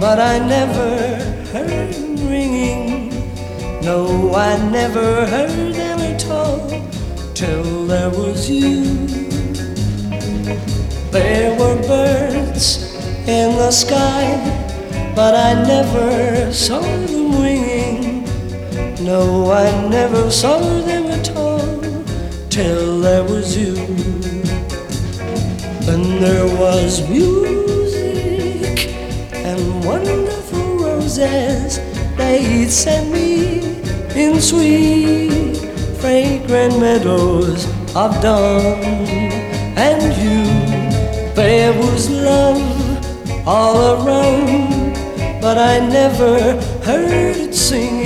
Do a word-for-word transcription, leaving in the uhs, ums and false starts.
but I never heard them ringing. No, I never heard them at all till there was you. There were birds in the sky, but I never saw them winging. No, I never saw them at all till there was you. Then there was music and wonderful roses they'd send me in sweet, fragrant meadows of dawn. And you, there was love all around, but I never heard it singing.